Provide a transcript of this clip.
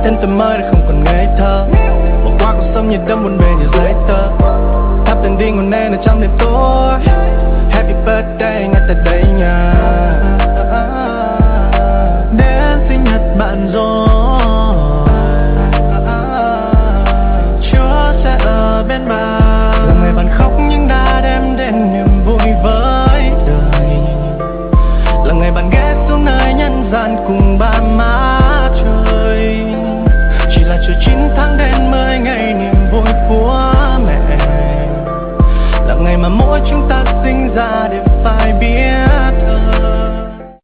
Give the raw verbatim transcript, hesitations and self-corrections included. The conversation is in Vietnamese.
Đến tuổi mới đã không còn ngây thơ, bỏ qua cuộc sống như đâm buồn bề như giấy tờ. Thắp đèn đi ngọn đèn ở trong đêm tối,